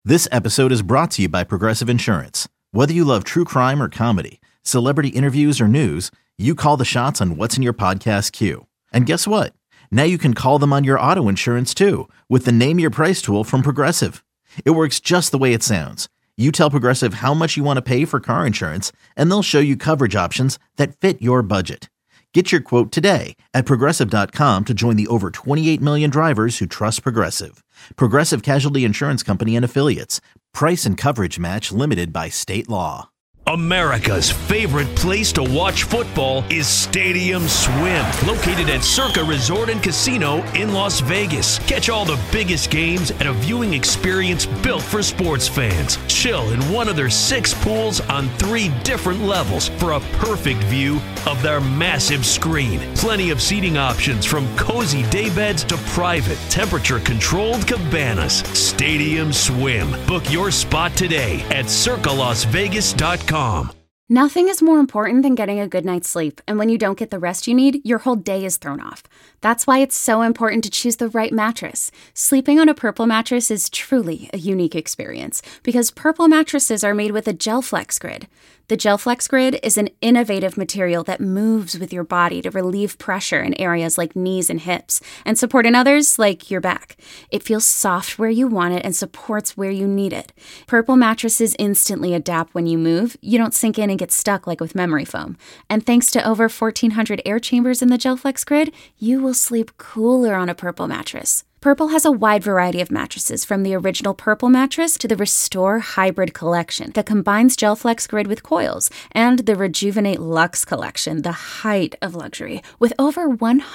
This episode is brought to you by Progressive Insurance. Whether you love true crime or comedy, celebrity interviews or news, you call the shots on what's in your podcast queue. And guess what? Now you can call them on your auto insurance too with the Name Your Price tool from Progressive. It works just the way it sounds. You tell Progressive how much you want to pay for car insurance, and they'll show you coverage options that fit your budget. Get your quote today at Progressive.com to join the over 28 million drivers who trust Progressive. Progressive Casualty Insurance Company and Affiliates. Price and coverage match limited by state law. America's favorite place to watch football is Stadium Swim, located at Circa Resort and Casino in Las Vegas. Catch all the biggest games at a viewing experience built for sports fans. Chill in one of their 6 pools on 3 different levels for a perfect view of their massive screen. Plenty of seating options from cozy daybeds to private, temperature-controlled cabanas. Stadium Swim. Book your spot today at circalasvegas.com. Nothing is more important than getting a good night's sleep, and when you don't get the rest you need, your whole day is thrown off. That's why it's so important to choose the right mattress. Sleeping on a Purple mattress is truly a unique experience because Purple mattresses are made with a GelFlex Grid. The GelFlex Grid is an innovative material that moves with your body to relieve pressure in areas like knees and hips and support in others like your back. It feels soft where you want it and supports where you need it. Purple mattresses instantly adapt when you move. You don't sink in and get stuck like with memory foam. And thanks to over 1,400 air chambers in the GelFlex Grid, you will sleep cooler on a Purple mattress. Purple has a wide variety of mattresses, from the original Purple mattress to the Restore Hybrid collection that combines GelFlex Grid with coils, and the Rejuvenate Luxe collection, the height of luxury, with over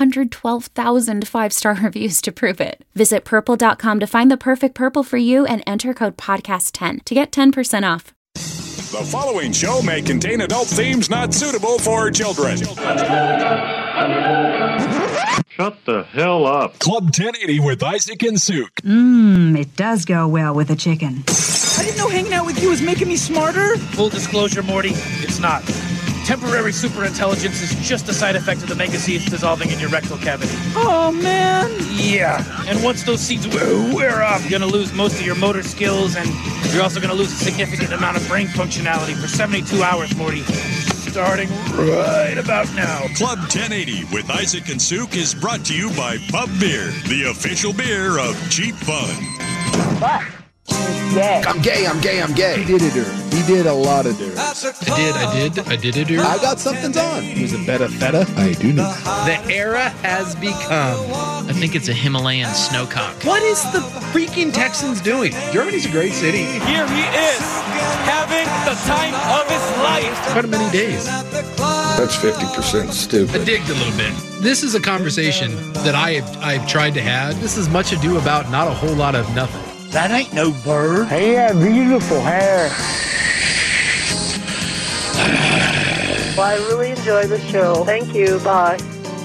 112,000 5-star reviews to prove it. Visit Purple.com to find the perfect Purple for you and enter code PODCAST10 to get 10% off. The following show may contain adult themes not suitable for children. Shut the hell up. Club 1080 with Isaac and Suk. It does go well with a chicken. I didn't know hanging out with you was making me smarter. Full disclosure, Morty, it's not. Temporary superintelligence is just a side effect of the mega seeds dissolving in your rectal cavity. Oh, man. Yeah, and once those seeds wear off, you're going to lose most of your motor skills, and you're also going to lose a significant amount of brain functionality for 72 hours, Morty. Starting right about now. Club 1080 with Isaac and Suk is brought to you by Pub Beer, the official beer of Cheap Fun. What? Gay. I'm gay. He did it. He did a lot of dirt. I did it. I got something's on. He was a beta feta. I do know. The era has become. I think it's a Himalayan snowcock. What is the freaking Texans doing? Germany's a great city. Here he is, having the time of his life. Quite many days. That's 50% stupid. I digged a little bit. This is a conversation that I've tried to have. This is much ado about not a whole lot of nothing. That ain't no bird. He had beautiful hair. Well, I really enjoyed the show. Thank you. Bye.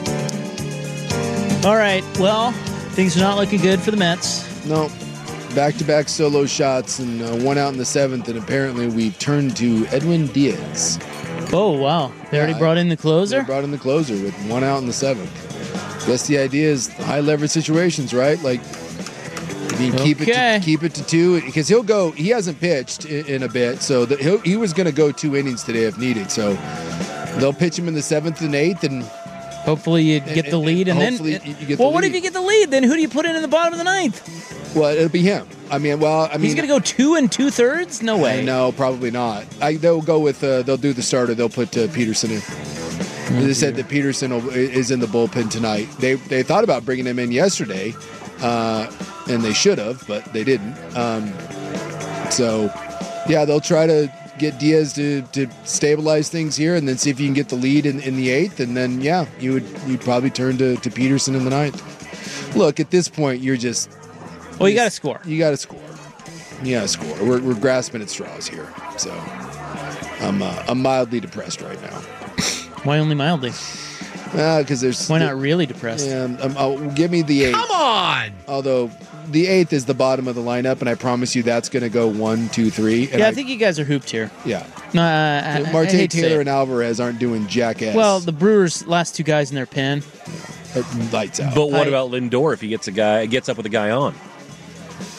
All right. Well, things are not looking good for the Mets. No. Back-to-back solo shots and one out in the 7th, and apparently we've turned to Edwin Diaz. Oh, wow. They already brought in the closer? They brought in the closer with one out in the 7th. Guess the idea is high-leverage situations, right? Like, you can keep it to 2, because he'll go. He hasn't pitched in a bit, so he was going to go 2 innings today if needed. So they'll pitch him in the 7th and 8th, and hopefully you get the lead, and then you get the well, lead. what if you get the lead? Then who do you put in the bottom of the 9th? Well, it'll be him. I mean, he's going to go 2 2/3. No way. No, probably not. They'll go with. They'll do the starter. They'll put Peterson in. They said that Peterson is in the bullpen tonight. They thought about bringing him in yesterday. And they should have, but they didn't. So, yeah, they'll try to get Diaz to stabilize things here, and then see if you can get the lead in the 8th, and then you'd probably turn to Peterson in the 9th. Look, at this point, you're just. Well, you got to score. You got to score. We're grasping at straws here, so I'm mildly depressed right now. Why only mildly? Because there's. Why not really depressed? Yeah, give me the 8th. Come on! Although the 8th is the bottom of the lineup, and I promise you that's going to go 1, 2, 3. And I think you guys are hooped here. Yeah. Marte, Taylor, and Alvarez aren't doing jackass. Well, the Brewers' last 2 guys in their pen. Lights out. But what about Lindor if he gets up with a guy on?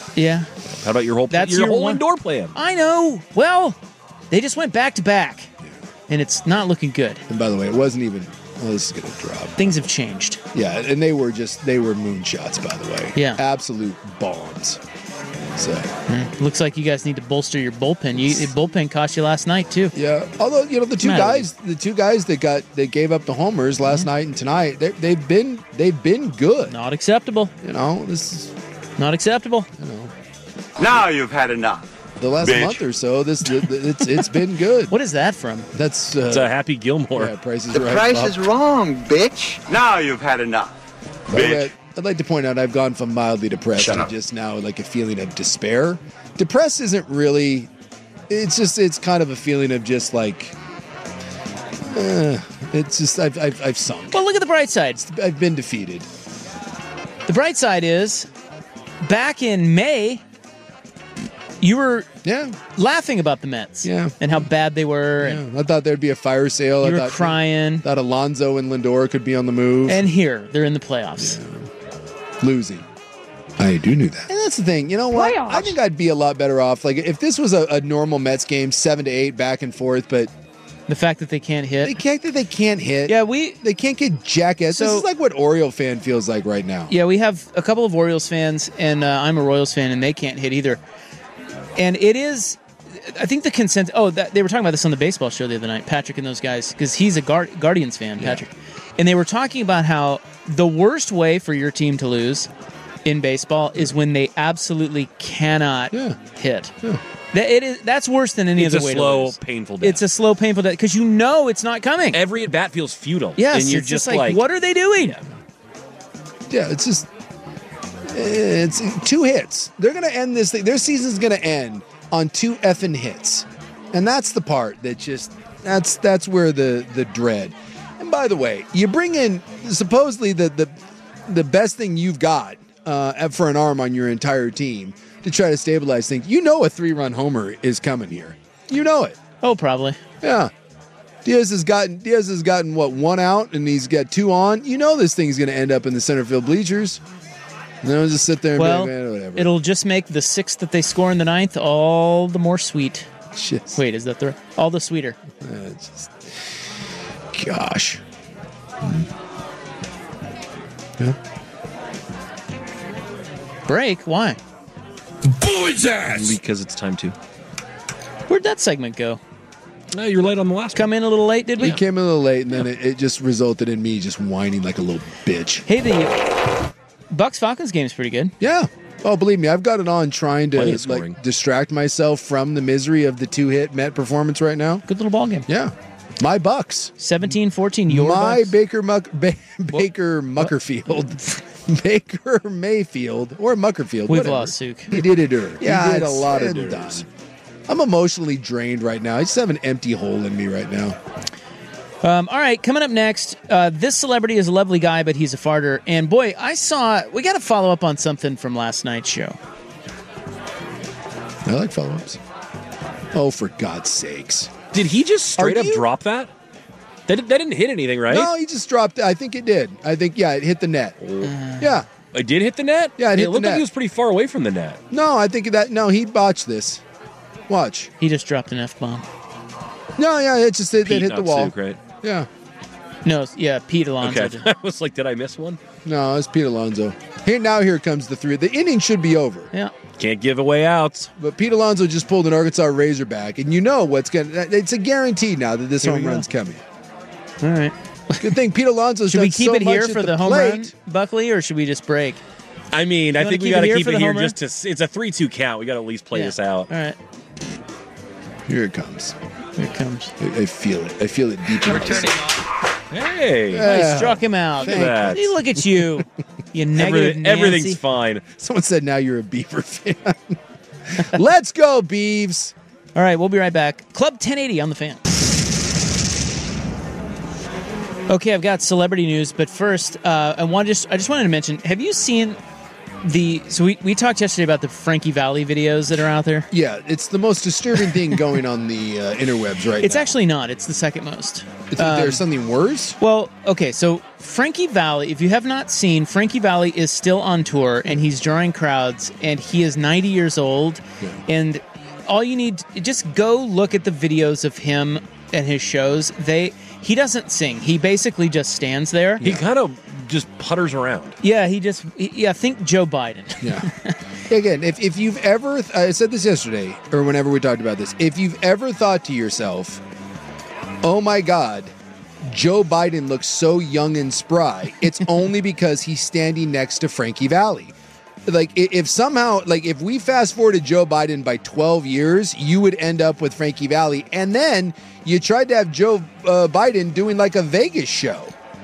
Yeah. How about your whole indoor plan? I know. Well, they just went back-to-back, and it's not looking good. And by the way, it wasn't even. Well, this is going to drop. Things have changed. Yeah, and they were moonshots, by the way. Yeah. Absolute bombs. So looks like you guys need to bolster your bullpen. The bullpen cost you last night too. Yeah. Although the two guys that gave up the homers last night and tonight, they've been good. Not acceptable. This is not acceptable. Now you've had enough. The last month or so, it's been good. What is that from? That's it's a Happy Gilmore. Yeah, Price is the Right. price is wrong, bitch. Now you've had enough, bitch. I'd like to point out I've gone from mildly depressed to just now like a feeling of despair. Depressed isn't really. It's kind of a feeling of just like. It's just I've sunk. Well, look at the bright side. I've been defeated. The bright side is, back in May, you were laughing about the Mets and how bad they were. And I thought there'd be a fire sale. You were crying. Thought Alonso and Lindor could be on the move. And here, they're in the playoffs. Yeah. Losing. I do know that. And that's the thing. You know what? Playoffs. I think I'd be a lot better off. Like, if this was a normal Mets game, 7-8 back and forth, but... The fact that they can't hit. They can't hit. Yeah, they can't get jackass. So, this is like what Oriole fan feels like right now. Yeah, we have a couple of Orioles fans, and I'm a Royals fan, and they can't hit either. And it is, I think the consensus. They were talking about this on the baseball show the other night, Patrick and those guys, because he's a Guardians fan, Patrick. And they were talking about how the worst way for your team to lose in baseball is when they absolutely cannot hit. Yeah. That's worse than any other way to lose. It's a slow, painful death. It's a slow, painful death because it's not coming. Every at bat feels futile. Yes, and you're it's just like, what are they doing? Yeah, it's just. It's 2 hits. They're going to end this thing. Their season's going to end on 2 effing hits. And that's the part that just, that's where the dread. And by the way, you bring in supposedly the best thing you've got for an arm on your entire team to try to stabilize things. You know a 3-run homer is coming here. You know it. Oh, probably. Yeah. Diaz has gotten what, 1 out, and he's got 2 on. You know this thing's going to end up in the center field bleachers. No, just sit there and be like, man, whatever. It'll just make the 6th that they score in the 9th all the more sweet. Shit. Wait, is that all the sweeter? Gosh. Yeah. Break? Why? Boys ass! Because it's time to. Where'd that segment go? No, you're late on the last one. Come in a little late, did we? We came in a little late, and then it just resulted in me just whining like a little bitch. Hey, the Bucks-Falcons game is pretty good. Yeah. Oh, believe me, I've got it on trying to distract myself from the misery of the 2-hit Met performance right now. Good little ball game. Yeah. My Bucks. 17-14, your My Bucks. Baker Muckerfield. Baker Mayfield. Or Muckerfield. We've whatever. lost Sook. He did it. Yeah, he did a lot of dirt. I'm emotionally drained right now. I just have an empty hole in me right now. All right, coming up next, this celebrity is a lovely guy, but he's a farter. And boy, we got to follow up on something from last night's show. I like follow-ups. Oh, for God's sakes. Did he just straight up drop that? That didn't hit anything, right? No, he just dropped it. I think it did. It hit the net. Yeah. It did hit the net? Yeah, it looked like he was pretty far away from the net. No, I think he botched this. Watch. He just dropped an F-bomb. No, yeah, it hit the wall. Souk, right? Yeah. No, yeah, Pete Alonso. Okay. I was like, did I miss one? No, it's Pete Alonso. Here comes the 3. The inning should be over. Yeah. Can't give away outs. But Pete Alonso just pulled an Arkansas Razorback, and you know it's a guarantee now that this home run's coming. All right. Good thing Pete Alonso's should we keep so it here much for at the home run, Buckley, or should we just break? I mean, I think we got to keep it here just to. It's a 3-2 count. We got to at least play this out. All right. Here it comes. Here it comes. I feel it. I feel it deep in my Hey. He struck him out. Look at that. Hey, look at you. You negative Nancy. Everything's fine. Someone said now you're a Beaver fan. Let's go, Beavs. All right, we'll be right back. Club 1080 on the Fan. Okay, I've got celebrity news, but first, I just wanted to mention, have you seen So we talked yesterday about the Frankie Valli videos that are out there. Yeah, it's the most disturbing thing going on the interwebs right now. It's actually not. It's the second most. There's something worse? Well, okay, so Frankie Valli, if you have not seen, Frankie Valli is still on tour, and he's drawing crowds, and he is 90 years old, and all you need, just go look at the videos of him and his shows. He doesn't sing. He basically just stands there. He kind of just putters around. Yeah, think Joe Biden. Yeah. Again, if you've ever, I said this yesterday, or whenever we talked about this, if you've ever thought to yourself, oh my God, Joe Biden looks so young and spry, it's only because he's standing next to Frankie Valli. Like, if we fast forwarded Joe Biden by 12 years, you would end up with Frankie Valli, and then you tried to have Joe Biden doing like a Vegas show.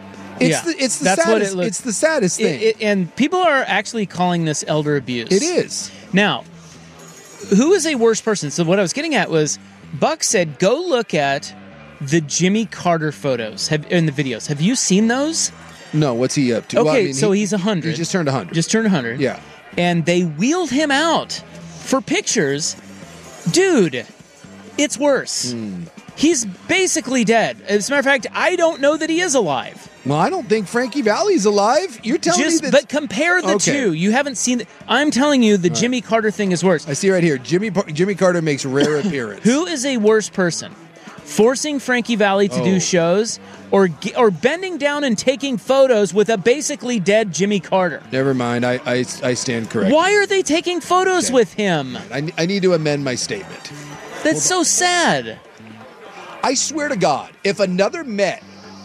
It's the saddest thing. And people are actually calling this elder abuse. It is. Now, who is a worse person? So what I was getting at was, Buck said, go look at the Jimmy Carter photos in the videos. Have you seen those? No, what's he up to? Okay, so he's 100. He just turned 100. Just turned 100. Yeah. And they wheeled him out for pictures. Dude, it's worse. He's basically dead. As a matter of fact, I don't know that he is alive. Well, I don't think Frankie Valli's alive. You're telling me that... But compare the two. You haven't seen... I'm telling you, the Jimmy Carter thing is worse. I see right here. Jimmy Carter makes rare appearance. Who is a worse person? Forcing Frankie Valli to do shows, or bending down and taking photos with a basically dead Jimmy Carter? Never mind. I stand corrected. Why are they taking photos with him? I need to amend my statement. That's so sad. I swear to God, if another Met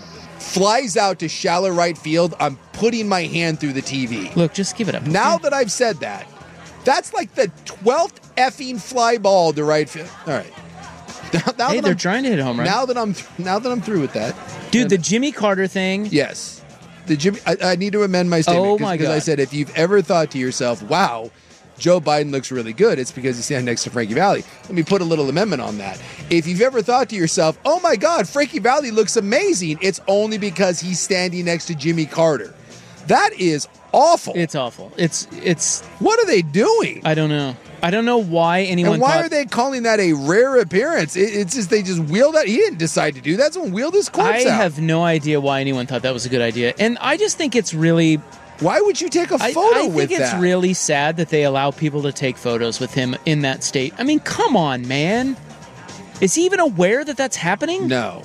flies out to shallow right field, I'm putting my hand through the TV. Look, just give it up. Now that I've said that, that's like the 12th effing fly ball to right field. All right. Now they're trying to hit a home run. Now that I'm through with that, dude, the Jimmy Carter thing. Yes, the Jimmy. I need to amend my statement because I said if you've ever thought to yourself, "Wow, Joe Biden looks really good," it's because he's standing next to Frankie Valli. Let me put a little amendment on that. If you've ever thought to yourself, "Oh my God, Frankie Valli looks amazing," it's only because he's standing next to Jimmy Carter. That is awful. It's awful. It's. What are they doing? I don't know. I don't know why anyone. And why are they calling that a rare appearance? It's just they just wheeled that. He didn't decide to do that. Someone wheeled his corpse out. I have no idea why anyone thought that was a good idea, and I just think it's really. Why would you take a photo with that? I think it's really sad that they allow people to take photos with him in that state. I mean, come on, man. Is he even aware that that's happening? No,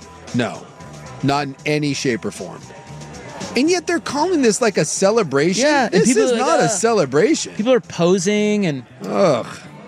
not in any shape or form. And yet they're calling this like a celebration. Yeah, this is not a celebration. People are posing and... Ugh.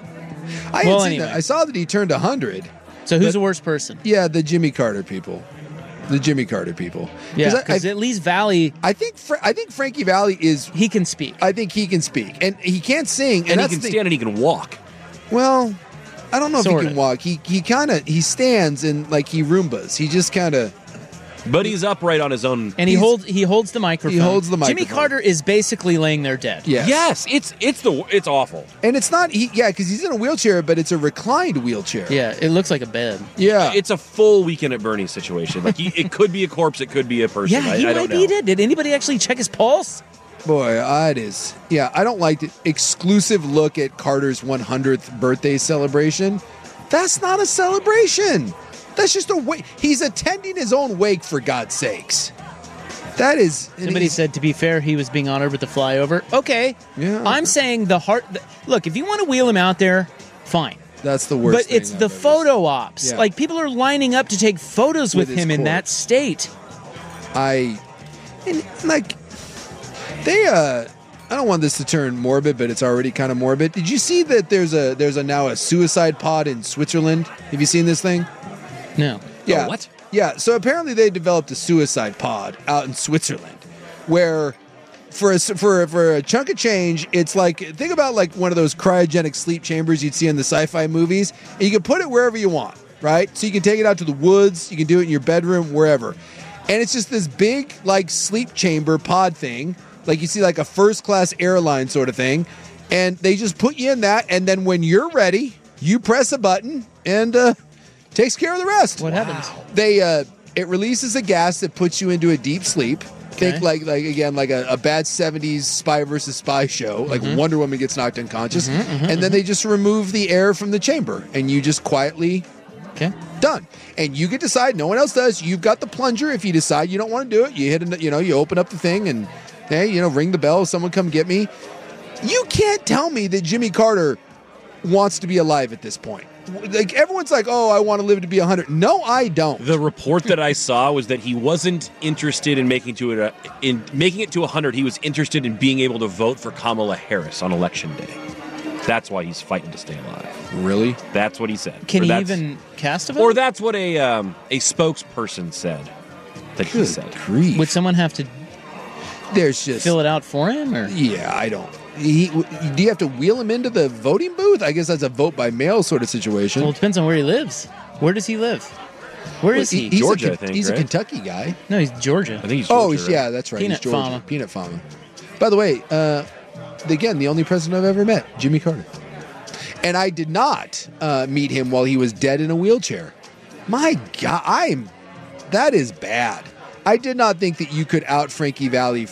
I saw that he turned 100. So who's the worst person? Yeah, the Jimmy Carter people. The Jimmy Carter people. Yeah, because at least Valli... I think Frankie Valli is... He can speak. I think he can speak. And he can't sing. And he can stand and he can walk. Well, I don't know if he can walk. He stands and like he Roombas. He just kind of... But he's upright on his own. And he holds the microphone. He holds the microphone. Jimmy Carter is basically laying there dead. Yes. It's awful. And it's not because he's in a wheelchair, but it's a reclined wheelchair. Yeah, it looks like a bed. Yeah. It's a full Weekend at Bernie's situation. Like it could be a corpse, it could be a person. Yeah, he might be dead. Did anybody actually check his pulse? Boy, it is. Yeah, I don't like the exclusive look at Carter's 100th birthday celebration. That's not a celebration. That's just a wake. He's attending his own wake, for God's sakes. That is... Somebody said, to be fair, he was being honored with the flyover. Okay. Yeah. I'm saying look, if you want to wheel him out there, fine. That's the worst But it's the photo ops. Yeah. Like, people are lining up to take photos with him in that state. I don't want this to turn morbid, but it's already kind of morbid. Did you see that there's now a suicide pod in Switzerland? Have you seen this thing? No. Yeah. Oh, what? Yeah. So apparently they developed a suicide pod out in Switzerland, where for a chunk of change, it's like, think about like one of those cryogenic sleep chambers you'd see in the sci-fi movies. And you can put it wherever you want, right? So you can take it out to the woods, you can do it in your bedroom, wherever. And it's just this big like sleep chamber pod thing, like you see like a first class airline sort of thing, and they just put you in that, and then when you're ready, you press a button and takes care of the rest. What happens? It releases a gas that puts you into a deep sleep. Think like again, like a bad 70s spy versus spy show, like Wonder Woman gets knocked unconscious, and then they just remove the air from the chamber, and you just quietly done. And you get to decide, no one else does. You've got the plunger. If you decide you don't want to do it, you hit you open up the thing and hey, ring the bell, someone come get me. You can't tell me that Jimmy Carter wants to be alive at this point. Like, everyone's like, oh, I want to live to be 100. No, I don't. The report that I saw was that he wasn't interested in making it to 100. He was interested in being able to vote for Kamala Harris on Election Day. That's why he's fighting to stay alive. Really? That's what he said. Can he even cast a vote? Or that's what a spokesperson said. He said. Grief. Would someone have to fill it out for him? Or? Yeah, I don't. Do you have to wheel him into the voting booth? I guess that's a vote by mail sort of situation. Well, it depends on where he lives. Where does he live? Where is he? He's Georgia, I think. He's a Kentucky guy. No, he's Georgia. I think he's Georgia. Oh, yeah, that's right. Peanut he's Georgia. Farmer. Peanut Farmer. By the way, again, the only president I've ever met, Jimmy Carter. And I did not meet him while he was dead in a wheelchair. My God, that is bad. I did not think that you could out Frankie Valli.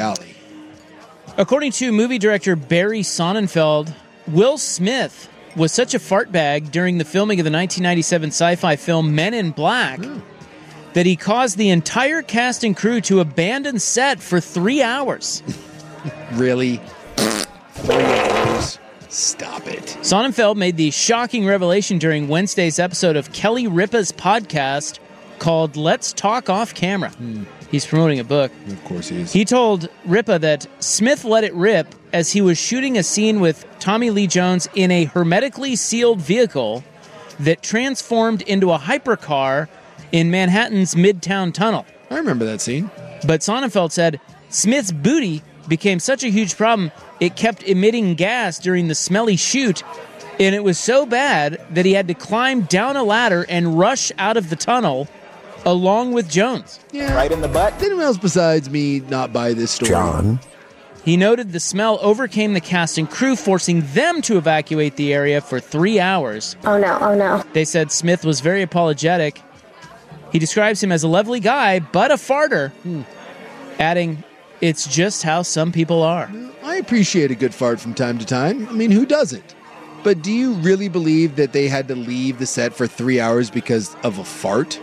According to movie director Barry Sonnenfeld, Will Smith was such a fart bag during the filming of the 1997 sci-fi film Men in Black that he caused the entire cast and crew to abandon set for 3 hours. Really? 3 hours? Stop it. Sonnenfeld made the shocking revelation during Wednesday's episode of Kelly Ripa's podcast called Let's Talk Off Camera. He's promoting a book. Of course he is. He told Ripa that Smith let it rip as he was shooting a scene with Tommy Lee Jones in a hermetically sealed vehicle that transformed into a hypercar in Manhattan's Midtown Tunnel. I remember that scene. But Sonnenfeld said Smith's booty became such a huge problem, it kept emitting gas during the smelly shoot, and it was so bad that he had to climb down a ladder and rush out of the tunnel along with Jones. Yeah. Right in the butt. Did anyone else besides me not buy this story? John. He noted the smell overcame the cast and crew, forcing them to evacuate the area for 3 hours. Oh no. They said Smith was very apologetic. He describes him as a lovely guy, but a farter, adding, it's just how some people are. I appreciate a good fart from time to time. I mean, who doesn't? But do you really believe that they had to leave the set for 3 hours because of a fart?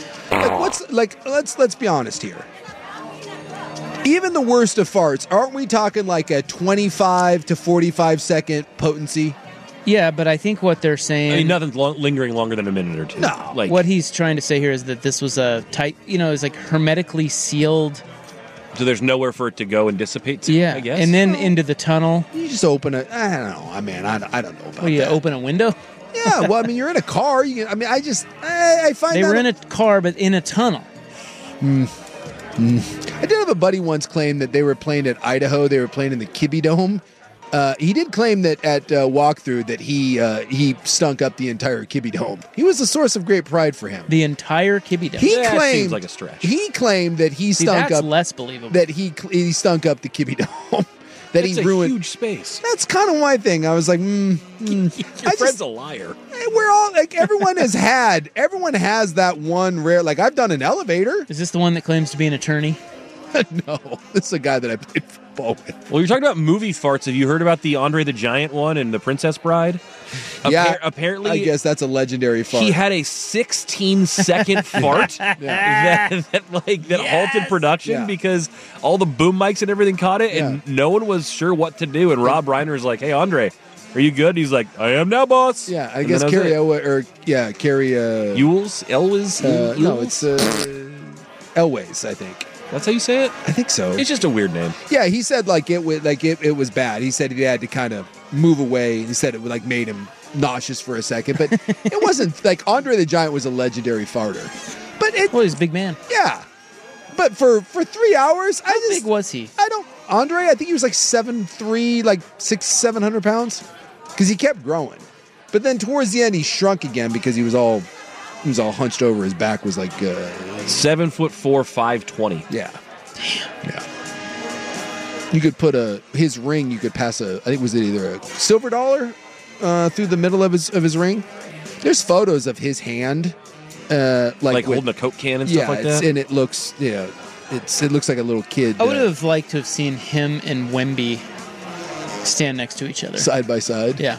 Let's be honest here. Even the worst of farts, aren't we talking like a 25 to 45 second potency? Yeah, but I think what they're saying... I mean, nothing's lingering longer than a minute or two. No. What he's trying to say here is that this was a tight, it's like hermetically sealed... So there's nowhere for it to go and dissipate to, yeah, I guess? And then into the tunnel. You just open it. I don't know. I mean, I don't know about that. You open a window? Yeah, well, I mean, you're in a car. I find they were in a car, but in a tunnel. I did have a buddy once claim that they were playing at Idaho. They were playing in the Kibbe Dome. He did claim that at walkthrough that he stunk up the entire Kibbe Dome. He was a source of great pride for him. The entire Kibbe Dome. That seems like a stretch. He claimed that he stunk that's up. Less believable. That he stunk up the Kibbe Dome. That That's he ruined. A huge space. That's kind of my thing. I was like, Your friend's a liar. We're all like, everyone has that one rare. Like, I've done an elevator. Is this the one that claims to be an attorney? No, this is a guy that I played football with. Well, you're talking about movie farts. Have you heard about the Andre the Giant one and the Princess Bride? Yeah, apparently, I guess that's a legendary fart. He had a 16-second fart that halted production because all the boom mics and everything caught it, and no one was sure what to do. And Rob Reiner was like, "Hey, Andre, are you good?" And he's like, "I am now, boss." Yeah, I guess Carrie Elwes. No, it's Elways, I think. That's how you say it? I think so. It's just a weird name. Yeah, he said it was bad. He said he had to kind of move away. He said it made him nauseous for a second, but it wasn't like Andre the Giant was a legendary farter. But he's a big man. Yeah, but for 3 hours, how big was he? Andre, I think he was like 7'3", like 600-700 pounds, because he kept growing. But then towards the end, he shrunk again because he was all hunched over. His back was like 7'4", 520. Yeah. Damn. Yeah. You could put his ring. You could pass I think was it either a silver dollar through the middle of his ring. There's photos of his hand, like holding a Coke can and stuff like that. And it looks it looks like a little kid. I would have liked to have seen him and Wemby stand next to each other. Side by side? Yeah.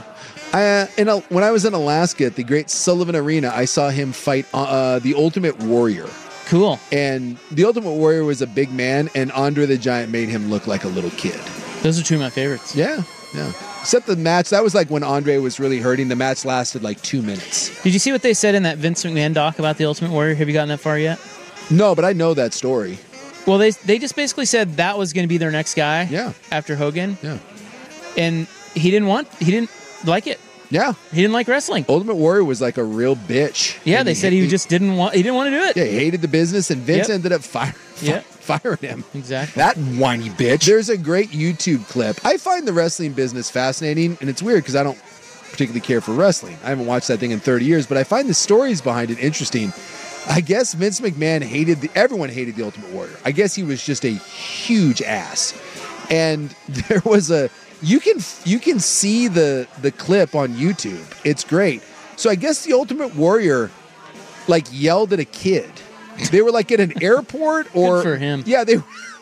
When I was in Alaska at the Great Sullivan Arena, I saw him fight the Ultimate Warrior. Cool. And the Ultimate Warrior was a big man, and Andre the Giant made him look like a little kid. Those are two of my favorites. Yeah. Except the match, that was like when Andre was really hurting. The match lasted like 2 minutes. Did you see what they said in that Vince McMahon doc about the Ultimate Warrior? Have you gotten that far yet? No, but I know that story. Well, they just basically said that was going to be their next guy. Yeah. After Hogan. Yeah. And he didn't like it. Yeah. He didn't like wrestling. Ultimate Warrior was like a real bitch. Yeah, they said he just didn't want to do it. Yeah, he hated the business, and Vince ended up firing him. Exactly. That whiny bitch. There's a great YouTube clip. I find the wrestling business fascinating, and it's weird because I don't particularly care for wrestling. I haven't watched that thing in 30 years, but I find the stories behind it interesting. I guess Vince McMahon everyone hated the Ultimate Warrior. I guess he was just a huge ass. And there was you can see the clip on YouTube. It's great. So I guess the Ultimate Warrior like yelled at a kid. They were like at an airport or good for him. Yeah, they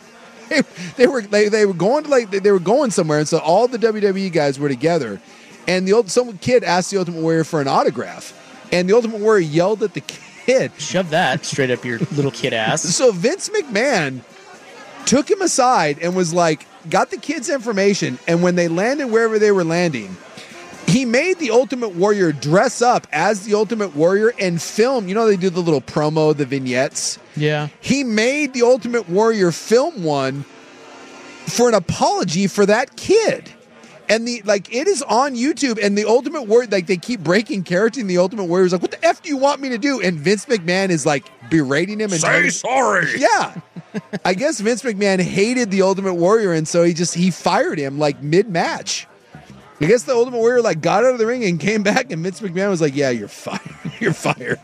were going to they were going somewhere, and so all the WWE guys were together, and some kid asked the Ultimate Warrior for an autograph, and the Ultimate Warrior yelled at the kid. Shove that straight up your little kid ass. So Vince McMahon took him aside and was like, got the kid's information, and when they landed wherever they were landing, he made the Ultimate Warrior dress up as the Ultimate Warrior and film. You know, they do the little promo, the vignettes. Yeah. He made the Ultimate Warrior film one for an apology for that kid. And it is on YouTube, and the Ultimate Warrior, like, they keep breaking character, and the Ultimate Warrior's like, what the F do you want me to do? And Vince McMahon is like berating him and say sorry. Yeah. I guess Vince McMahon hated the Ultimate Warrior, and so he fired him like mid-match. I guess the Ultimate Warrior like got out of the ring and came back, and Vince McMahon was like, yeah, you're fired. You're fired.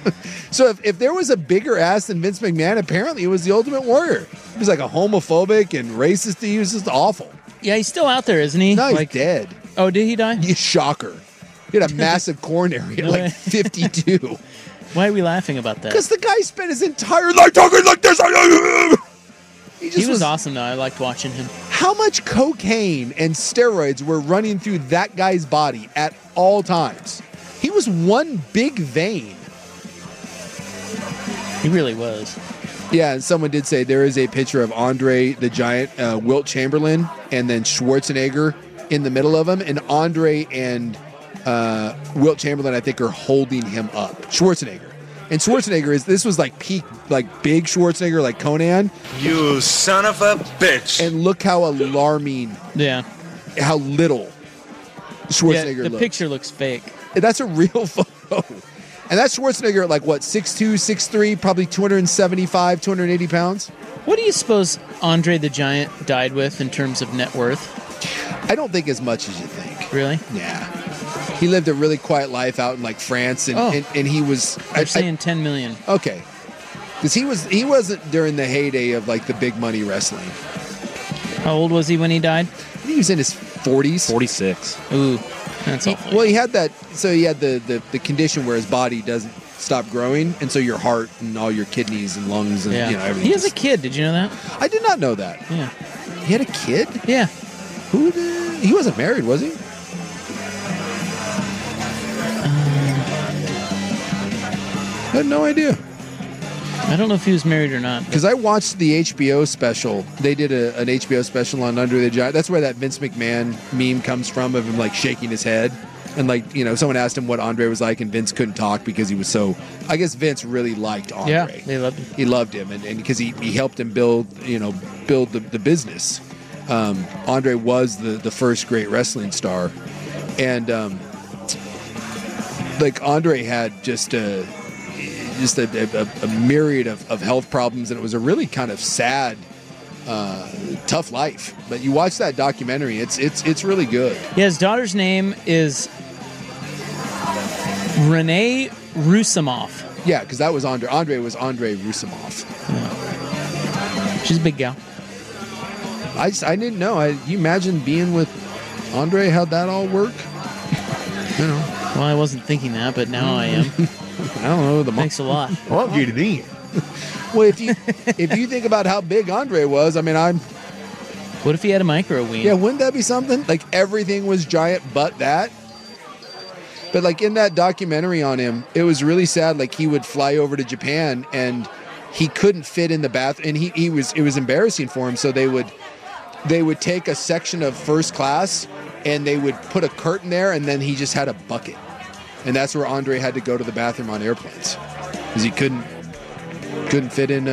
So if there was a bigger ass than Vince McMahon, apparently it was the Ultimate Warrior. He was like a homophobic and racist. He was just awful. Yeah, he's still out there, isn't he? No, he's dead. Oh, did he die? Shocker. He had a massive coronary at like 52. Why are we laughing about that? Because the guy spent his entire life talking like this. He was awesome, though. I liked watching him. How much cocaine and steroids were running through that guy's body at all times? He was one big vein. He really was. Yeah, and someone did say there is a picture of Andre the Giant, Wilt Chamberlain, and then Schwarzenegger in the middle of him. And Andre and Wilt Chamberlain, I think, are holding him up. Schwarzenegger. And Schwarzenegger this was like peak, like big Schwarzenegger, like Conan. You son of a bitch. And look how alarming. Yeah. How little Schwarzenegger the looks. picture looks fake. That's a real photo. And that's Schwarzenegger at like what, 6'2", 6'3", probably 275, 280 pounds? What do you suppose Andre the Giant died with in terms of net worth? I don't think as much as you think. Really? Yeah. He lived a really quiet life out in like France, and he was. They're saying 10 million. Okay, because he wasn't during the heyday of like the big money wrestling. How old was he when he died? He was in his 40s. 46. Ooh, that's awful. Well, he had that. So he had the condition where his body doesn't stop growing, and so your heart and all your kidneys and lungs and everything. He has a kid. Did you know that? I did not know that. Yeah. He had a kid? Yeah. Who did? He wasn't married, was he? I had no idea. I don't know if he was married or not. Because I watched the HBO special. They did an HBO special on Andre the Giant. That's where that Vince McMahon meme comes from, of him like shaking his head. And like, someone asked him what Andre was like, and Vince couldn't talk because he was so... I guess Vince really liked Andre. Yeah, they loved him. He loved him, and because he helped him build the business. Andre was the first great wrestling star. And like Andre had just a myriad of health problems, and it was a really kind of sad, tough life. But you watch that documentary, it's really good. Yeah, his daughter's name is Renee Roussimoff. Yeah, because that was Andre. Andre was Andre Roussimoff. Yeah. She's a big gal. I didn't know. You imagine being with Andre? How'd that all work? Well, I wasn't thinking that, but now I am. I don't know. Thanks a lot. I'll get it in. Well, if you think about how big Andre was, I mean, What if he had a micro ween? Yeah, wouldn't that be something? Like everything was giant, but that. But like in that documentary on him, it was really sad. Like he would fly over to Japan and he couldn't fit in the bathroom, and it was embarrassing for him. So they would take a section of first class and they would put a curtain there, and then he just had a bucket, and that's where Andre had to go to the bathroom on airplanes because he couldn't fit in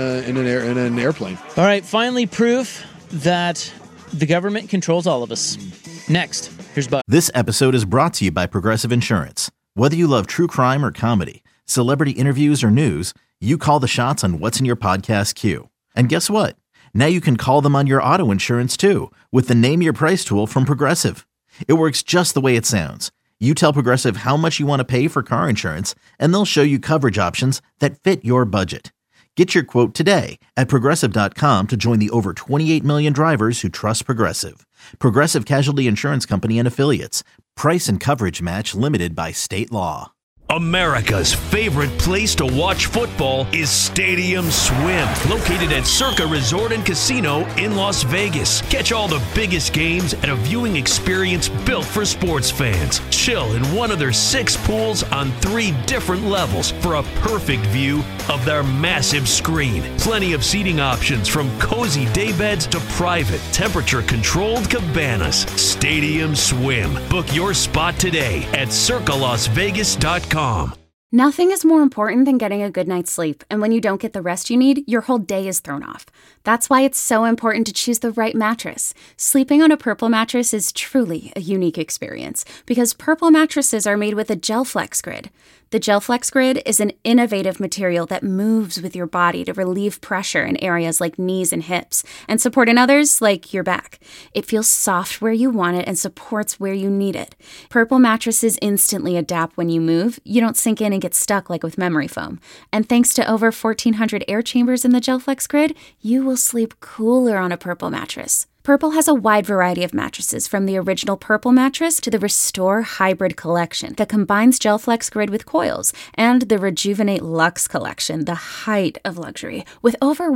an airplane. All right, finally, proof that the government controls all of us. Next, here's Buck. This episode is brought to you by Progressive Insurance. Whether you love true crime or comedy, celebrity interviews or news, you call the shots on what's in your podcast queue. And guess what? Now you can call them on your auto insurance too with the Name Your Price tool from Progressive. It works just the way it sounds. You tell Progressive how much you want to pay for car insurance, and they'll show you coverage options that fit your budget. Get your quote today at Progressive.com to join the over 28 million drivers who trust Progressive. Progressive Casualty Insurance Company and Affiliates. Price and coverage match limited by state law. America's favorite place to watch football is Stadium Swim, located at Circa Resort and Casino in Las Vegas. Catch all the biggest games at a viewing experience built for sports fans. Chill in one of their 6 pools on 3 different levels for a perfect view of their massive screen. Plenty of seating options from cozy daybeds to private, temperature-controlled cabanas. Stadium Swim. Book your spot today at circalasvegas.com. Nothing is more important than getting a good night's sleep, and when you don't get the rest you need, your whole day is thrown off. That's why it's so important to choose the right mattress. Sleeping on a Purple mattress is truly a unique experience, because Purple mattresses are made with a GelFlex Grid. The GelFlex Grid is an innovative material that moves with your body to relieve pressure in areas like knees and hips, and support in others like your back. It feels soft where you want it and supports where you need it. Purple mattresses instantly adapt when you move. You don't sink in and get stuck like with memory foam. And thanks to over 1,400 air chambers in the GelFlex Grid, you will sleep cooler on a Purple mattress. Purple has a wide variety of mattresses, from the original Purple mattress to the Restore Hybrid collection that combines GelFlex Grid with coils, and the Rejuvenate Luxe collection, the height of luxury, with over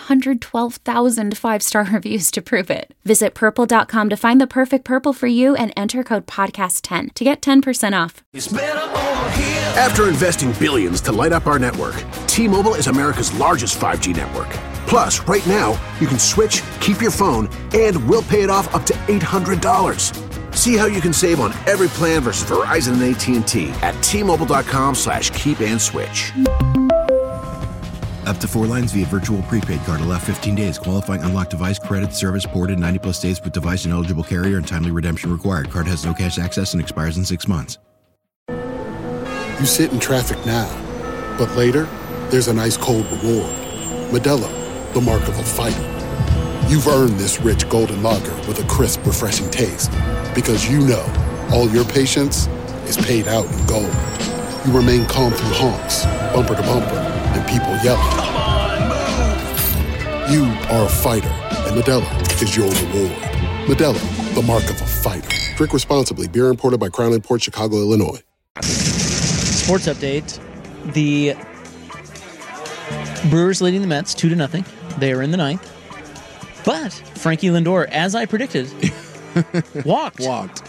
112,000 5-star reviews to prove it. Visit Purple.com to find the perfect Purple for you and enter code podcast10 to get 10% off. After investing billions to light up our network, T-Mobile is America's largest 5G network. Plus, right now, you can switch, keep your phone, and we'll pay it off up to $800. See how you can save on every plan versus Verizon and AT&T at T-Mobile.com/keep-and-switch. Up to 4 lines via virtual prepaid card. Allow 15 days. Qualifying unlocked device credit service ported 90-plus days with device and eligible carrier and timely redemption required. Card has no cash access and expires in 6 months. You sit in traffic now, but later, there's an ice cold reward. Modelo, the mark of a fighter. You've earned this rich golden lager with a crisp, refreshing taste. Because you know, all your patience is paid out in gold. You remain calm through honks, bumper to bumper, and people yelling. Come on, move! You are a fighter, and Modelo is your reward. Modelo, the mark of a fighter. Drink responsibly. Beer imported by Crown Imports, Chicago, Illinois. Sports update. The Brewers leading the Mets 2-0. They are in the 9th. But Frankie Lindor, as I predicted, walked.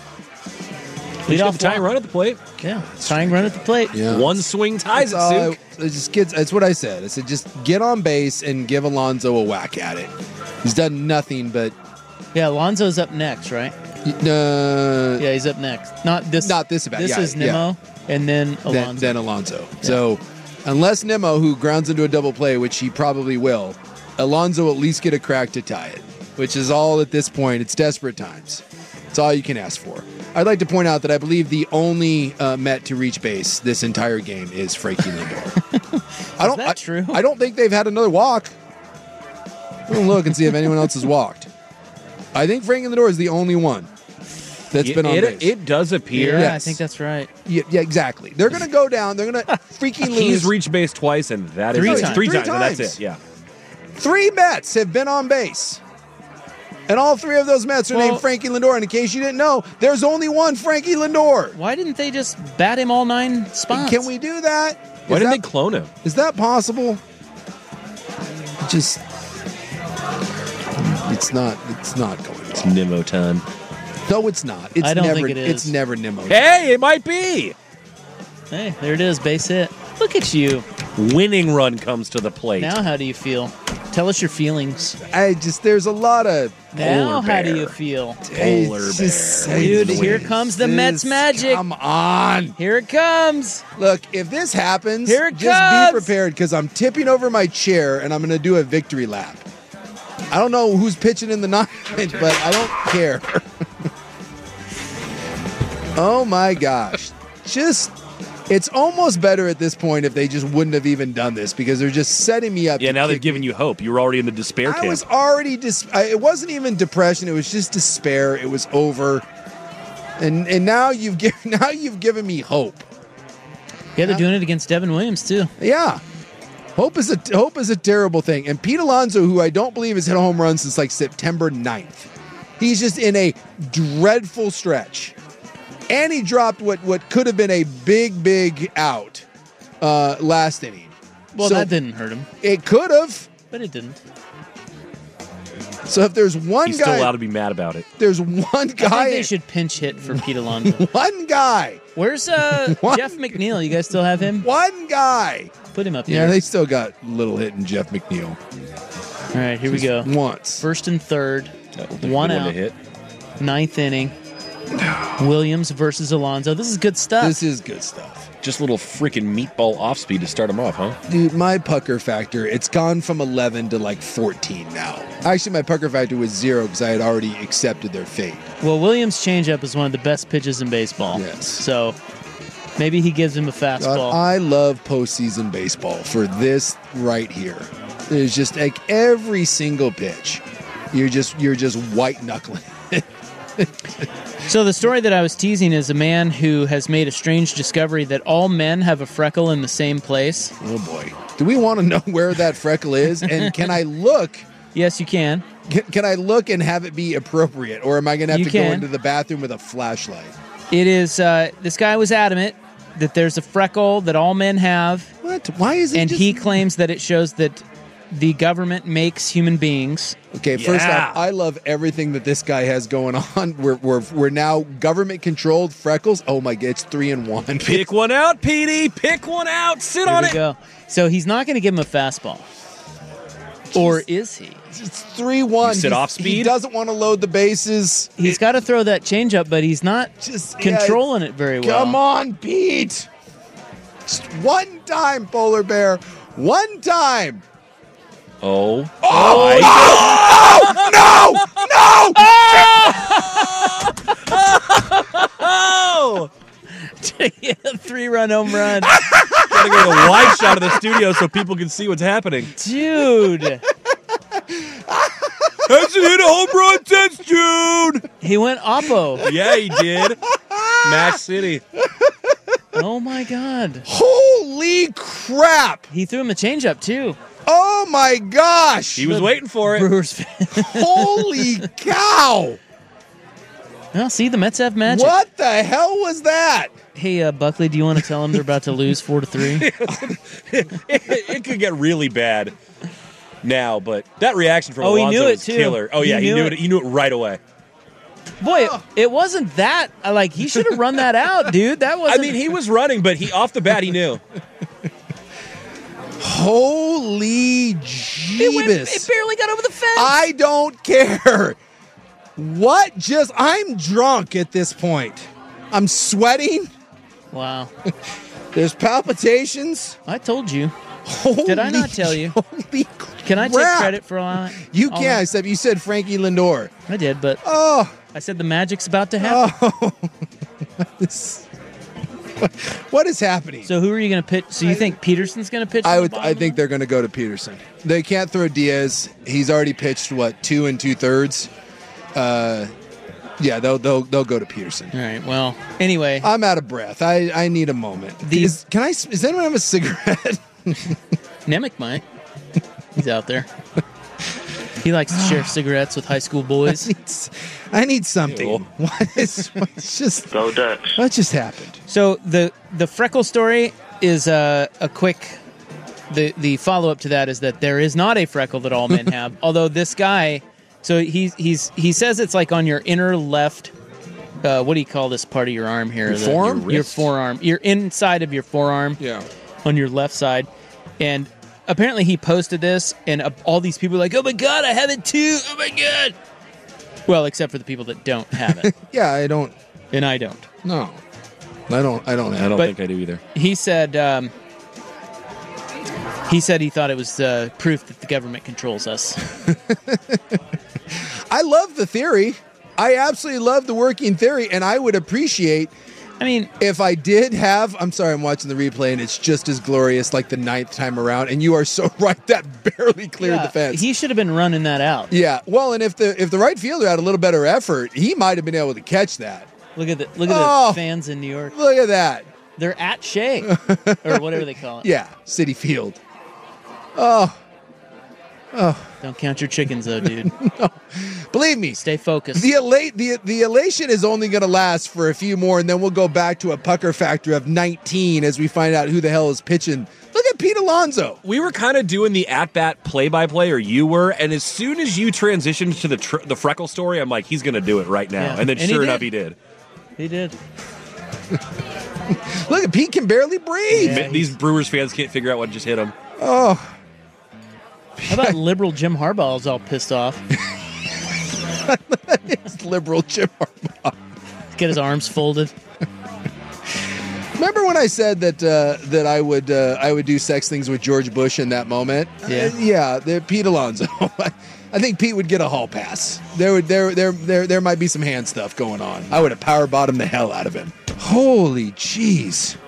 Lead off tying run at the plate. Yeah, tying run at the plate. Yeah. One swing ties it, Suk. That's what I said. I said just get on base and give Alonso a whack at it. He's done nothing but... Yeah, Alonso's up next, right? Yeah, he's up next. Not this at bat. This is Nimmo, and then Alonso. Then Alonso. Yeah. So unless Nimmo, who grounds into a double play, which he probably will, Alonso will at least get a crack to tie it, which is all at this point. It's desperate times. It's all you can ask for. I'd like to point out that I believe the only Met to reach base this entire game is Frankie Lindor. Is that true? I don't think they've had another walk. We'll look and see if anyone else has walked. I think Frankie Lindor is the only one that's been on base. It does appear. Yeah, Yes. I think that's right. Yeah, exactly. They're going to go down. They're going to freaking lose. He's reached base twice, and that is Three it. times. Three Three times, and that's times. it. Yeah. 3 Mets have been on base. And all 3 of those Mets are named Frankie Lindor. And in case you didn't know, there's only one Frankie Lindor. Why didn't they just bat him all 9 spots? Can we do that? Why didn't they clone him? Is that possible? just it's not going. It's Nimmo time. No, it's not. It's I don't never, think it is. It's never Nimmo. Hey, it might be. Hey, there it is, base hit. Look at you. Winning run comes to the plate. Now how do you feel? Tell us your feelings. There's a lot of Now how do you feel? Polar bear. Dude, here comes the Mets magic. Come on. Here it comes. Look, if this happens, Here it just comes. be prepared because I'm tipping over my chair and I'm going to do a victory lap. I don't know who's pitching in the ninth, but I don't care. Oh my gosh. It's almost better at this point if they just wouldn't have even done this because they're just setting me up. Yeah, now they've given you hope. You were already in the despair camp. I was already it wasn't even depression, it was just despair. It was over. And now you've given me hope. Yeah, they're doing it against Devin Williams too. Yeah. Hope is a terrible thing. And Pete Alonso, who I don't believe has hit a home run since like September 9th. He's just in a dreadful stretch. And he dropped what could have been a big out last inning. Well, that didn't hurt him. It could have. But it didn't. So if there's one He's guy... still allowed to be mad about it. There's one guy... I think they should pinch hit for Pete Alonso. One guy. Where's Jeff McNeil? You guys still have him? One guy. Put him up Yeah, here. they still got little hit in Jeff McNeil. All right, here we go. Once. First and third. One One to out. hit. Ninth inning. Williams versus Alonso. This is good stuff. This is good stuff. Just a little freaking meatball off speed to start him off, huh? Dude, my pucker factor, it's gone from 11 to like 14 now. Actually, my pucker factor was 0 because I had already accepted their fate. Well, Williams' changeup is one of the best pitches in baseball. Yes. So maybe he gives him a fastball. God, I love postseason baseball for this right here. It's just like every single pitch, you're just white knuckling. So the story that I was teasing is a man who has made a strange discovery that all men have a freckle in the same place. Oh boy. Do we want to know where that freckle is? And can I look? Yes, you can. Can I look and have it be appropriate? Or am I going to have to go into the bathroom with a flashlight? It is, this guy was adamant that there's a freckle that all men have. What? Why is it And he claims that it shows that the government makes human beings. Okay, first off, I love everything that this guy has going on. We're now government controlled freckles. Oh my god, it's 3-1. Pick one out, Petey. Pick one out. Sit on it. Go. So he's not going to give him a fastball. Or is he? It's 3-1. You sit off speed? He doesn't want to load the bases. He's got to throw that changeup, but he's not controlling it very well. Come on, Pete. Just one time, Polar Bear. One time. Oh. Oh! 3-run home run. Gotta go to the wide shot of the studio so people can see what's happening. Dude. Hasn't hit a home run since June. He went oppo. Yeah, he did. Match City. Oh, my God. Holy crap. He threw him a changeup, too. Oh, my gosh. He was waiting for it. Brewers fan. Holy cow. Well, see, the Mets have magic. What the hell was that? Hey, Buckley, do you want to tell them they're about to lose 4-3? It could get really bad now, but that reaction from he Alonso knew it, was too. killer. Oh, yeah, he knew it. He knew it right away. Boy, it wasn't that. Like, he should have run that out, dude. That wasn't. I mean, he was running, but off the bat, he knew. Holy Jeebus. It barely got over the fence. I don't care. What? I'm drunk at this point. I'm sweating. Wow. There's palpitations. I told you. Holy, Did I not tell you? Holy Can I take crap. credit for all that? You can, except you said Frankie Lindor. I did, but I said the magic's about to happen. Oh. What is happening? So who are you going to pitch? So you think Peterson's going to pitch? I think they're going to go to Peterson. They can't throw Diaz. He's already pitched 2 2/3. Yeah, they'll go to Peterson. All right. Well, anyway, I'm out of breath. I need a moment. Does anyone have a cigarette? Nemick might. He's out there. He likes to share cigarettes with high school boys. I need something. What's just Go Ducks. what just happened? So the freckle story is a quick the follow up to that is that there is not a freckle that all men have. Although this guy, so he says it's like on your inner left. What do you call this part of your arm here? Your forearm? Your forearm. You're inside of your forearm. Yeah. On your left side, and apparently he posted this, and all these people are like, "Oh my god, I have it too! Oh my god!" Well, except for the people that don't have it. Yeah, I don't. And I don't. No, I don't think I do either. He said he thought it was proof that the government controls us. I love the theory. I absolutely love the working theory, and I would appreciate. I mean, if I did have, I'm sorry, I'm watching the replay, and it's just as glorious like the 9th time around. And you are so right, that barely cleared the fence. He should have been running that out. Yeah, well, and if the right fielder had a little better effort, he might have been able to catch that. Look at the fans in New York. Look at that. They're at Shea or whatever they call it. Yeah, City Field. Oh. Don't count your chickens, though, dude. No. Believe me. Stay focused. The elation is only going to last for a few more, and then we'll go back to a pucker factor of 19 as we find out who the hell is pitching. Look at Pete Alonso. We were kind of doing the at-bat play-by-play, or you were, and as soon as you transitioned to the Freckle story, I'm like, he's going to do it right now. Yeah. And then And sure he enough, did. he did. He did. Look at Pete can barely breathe. Yeah, these Brewers fans can't figure out what just hit him. Oh. How about liberal Jim Harbaugh is all pissed off? It's liberal Jim Harbaugh. Get his arms folded. Remember when I said that I would do sex things with George Bush in that moment? Yeah. Pete Alonso. I think Pete would get a hall pass. There might be some hand stuff going on. I would have power bottomed the hell out of him. Holy jeez.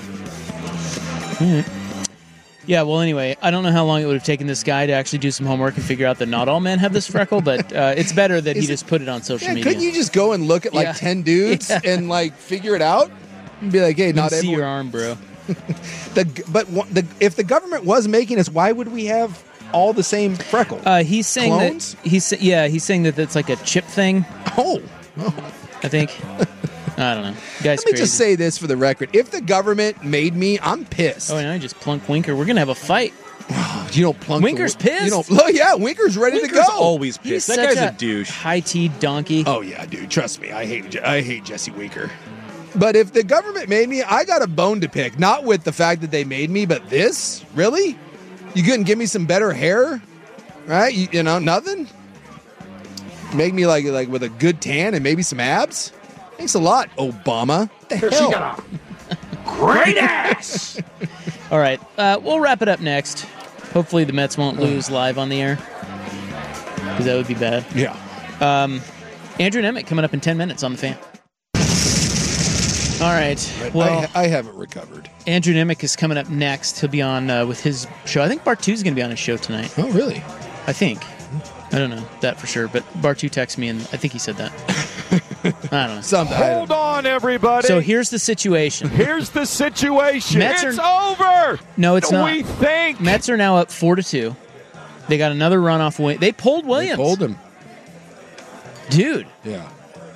Yeah, well, anyway, I don't know how long it would have taken this guy to actually do some homework and figure out that not all men have this freckle, but it's better that he just put it on social media. Couldn't you just go and look at 10 dudes and figure it out? And be like, hey, not see everyone. your arm, bro. If the government was making us, why would we have all the same freckle? He's saying Clones? that he's saying that it's like a chip thing. Oh. I think. I don't know. Guy's Let me just say this for the record. If the government made me, I'm pissed. Oh, and I just plunk Winker. We're going to have a fight. You don't plunk Winker's pissed. You don't, oh, yeah, Winker's ready to go. Always pissed. He's That guy's such a douche. High-tea donkey. Oh, yeah, dude. Trust me. I hate Jesse Winker. But if the government made me, I got a bone to pick. Not with the fact that they made me, but this? Really? You couldn't give me some better hair? Right? You know, nothing? Make me like with a good tan and maybe some abs? Thanks a lot, Obama. What the hell? She got a great ass. All right. We'll wrap it up next. Hopefully the Mets won't lose live on the air. Because that would be bad. Yeah. Andrew Nemec coming up in 10 minutes on the Fan. All right. Well, I haven't recovered. Andrew Nemec is coming up next. He'll be on with his show. I think Bartu's going to be on his show tonight. Oh, really? I think. I don't know that for sure, but Bartu texted me, and I think he said that. I don't know. Hold on, everybody. So here's the situation. Here's the situation. Mets It's over. No, it's not. We think. Mets are now up 4-2. They got another runoff win. They pulled Williams. They pulled him. Dude. Yeah.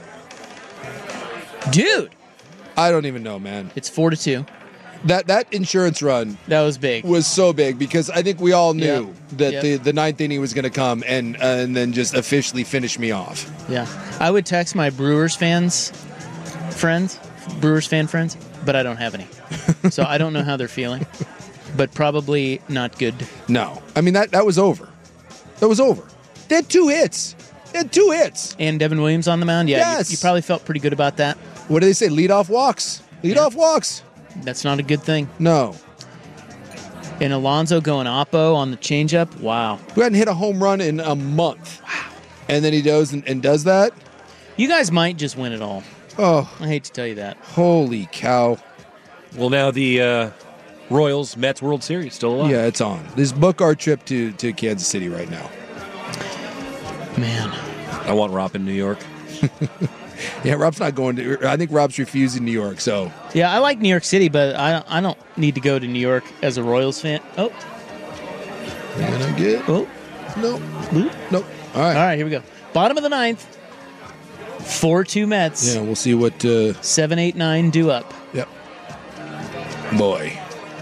Dude. I don't even know, man. It's 4-2. That insurance run that was big. Was so big because I think we all knew that Yep. the ninth inning was going to come and then just officially finish me off. Yeah. I would text my Brewers fan friends, but I don't have any. So I don't know how they're feeling, but probably not good. No. I mean, that was over. That was over. They had 2 hits. And Devin Williams on the mound? Yeah, Yes. you probably felt pretty good about that. What do they say? Leadoff walks. Leadoff walks. That's not a good thing. No. And Alonso going oppo on the changeup. Wow. We hadn't hit a home run in a month. Wow. And then he goes and does that. You guys might just win it all. Oh. I hate to tell you that. Holy cow. Well, now the Royals Mets World Series still alive. Yeah, it's on. Let's book our trip to Kansas City right now. Man. I want Rob in New York. Yeah, Rob's not going to. I think Rob's refusing New York. So yeah, I like New York City, but I don't need to go to New York as a Royals fan. Oh, gonna get. Oh, no. All right, here we go. Bottom of the 9th. 4-2 Mets. Yeah, we'll see what 7, 8, 9 do up. Yep. Boy.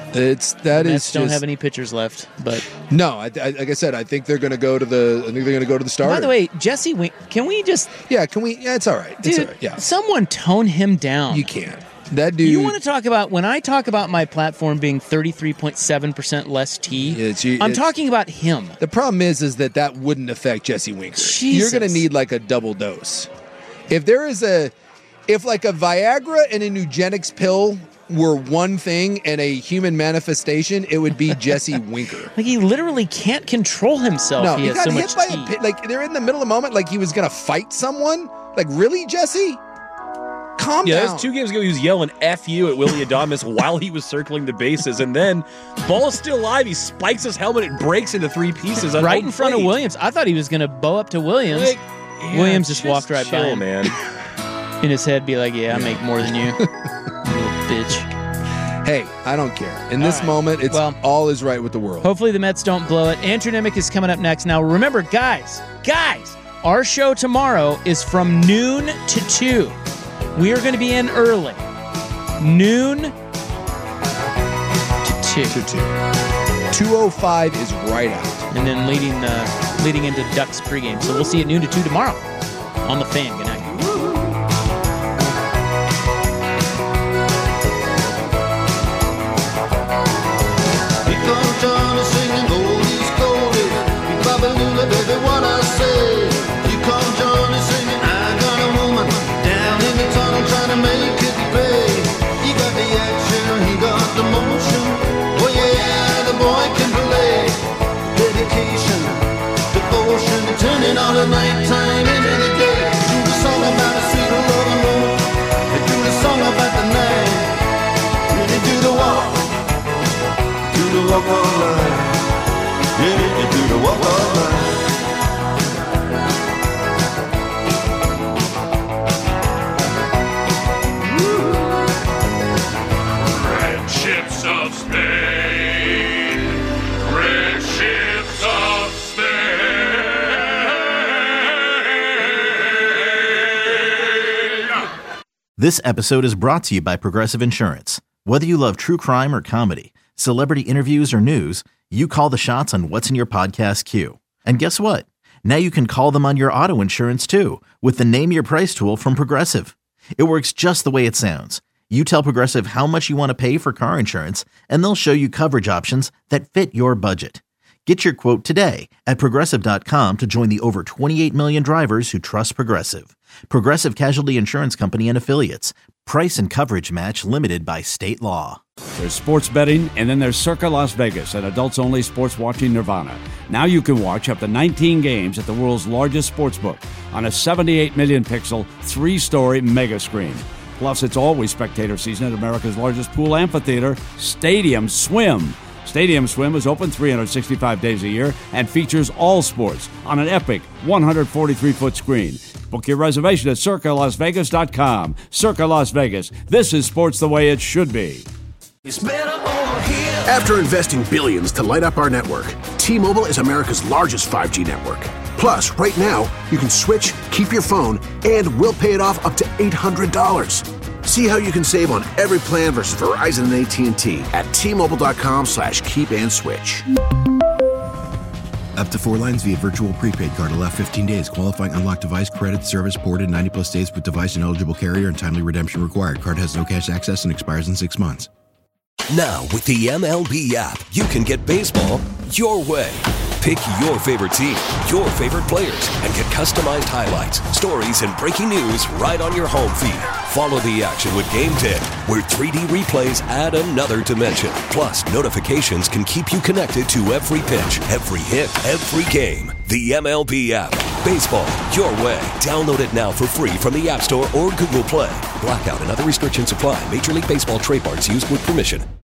Mets don't have any pitchers left, but no. Like I said, I think they're going to go to the starter. By the way, Jesse Winker, can we just? Yeah, can we? Yeah, it's all right. Dude, it's all right. Yeah. Someone tone him down. You can't. That dude. You want to talk about when I talk about my platform being 33.7% less T? I'm talking about him. The problem is that wouldn't affect Jesse Winker. Jesus. You're going to need like a double dose. If like a Viagra and a Nugenix pill were one thing and a human manifestation, it would be Jesse Winker. Like, he literally can't control himself. No, he got has so hit much by T. a pit. Like, they're in the middle of the moment, like he was going to fight someone. Like, really, Jesse? Calm down. That was 2 games ago. He was yelling "F you" at Willy Adames while he was circling the bases, and then ball is still alive. He spikes his helmet, it breaks into 3 pieces right in front of Williams. I thought he was going to bow up to Williams. Williams just walked right by him, man. In his head, be like, "Yeah, I make more than you, you little bitch." Hey, I don't care. In this moment, it's all is right with the world. Hopefully the Mets don't blow it. Andrew Nemec is coming up next. Now, remember, guys, our show tomorrow is from noon to 2. We are going to be in early. Noon to 2. 2:05 is right out. And then leading into Ducks pregame. So we'll see you at noon to 2 tomorrow on The Fan. Good night. Here comes Johnny singing Goldie's Goldie. Big Babalula, baby, what I say. Here comes Johnny singing I Got a Woman. Down in the tunnel trying to make it pay. He got the action, he got the motion. Oh yeah, the boy can play. Dedication, devotion, turning all the nighttime into the day. Do the song about a sweet love and more. They do the song about the night. Really do the walk. Do the walk all night. Yeah, do the walk all night. Ships of Spain, red ships of Spain. This episode is brought to you by Progressive Insurance. Whether you love true crime or comedy, celebrity interviews or news, you call the shots on what's in your podcast queue. And guess what? Now you can call them on your auto insurance too with the Name Your Price tool from Progressive. It works just the way it sounds. You tell Progressive how much you want to pay for car insurance, and they'll show you coverage options that fit your budget. Get your quote today at Progressive.com to join the over 28 million drivers who trust Progressive. Progressive Casualty Insurance Company and Affiliates. Price and coverage match limited by state law. There's sports betting, and then there's Circa Las Vegas, an adults-only sports watching nirvana. Now you can watch up to 19 games at the world's largest sportsbook on a 78 million pixel, 3-story mega screen. Plus, it's always spectator season at America's largest pool amphitheater, Stadium Swim. Stadium Swim is open 365 days a year and features all sports on an epic 143-foot screen. Book your reservation at CircaLasVegas.com. Circa Las Vegas. This is sports the way it should be. After investing billions to light up our network, T-Mobile is America's largest 5G network. Plus, right now, you can switch, keep your phone, and we'll pay it off up to $800. See how you can save on every plan versus Verizon and AT&T at T-Mobile.com/keep-and-switch. Up to 4 lines via virtual prepaid card. Allow 15 days. Qualifying unlocked device credit service ported 90-plus days with device and eligible carrier and timely redemption required. Card has no cash access and expires in 6 months. Now, with the MLB app, you can get baseball your way. Pick your favorite team, your favorite players, and get customized highlights, stories, and breaking news right on your home feed. Follow the action with Game 10, where 3D replays add another dimension. Plus, notifications can keep you connected to every pitch, every hit, every game. The MLB app. Baseball your way. Download it now for free from the App Store or Google Play. Blackout and other restrictions apply. Major League Baseball trademarks used with permission.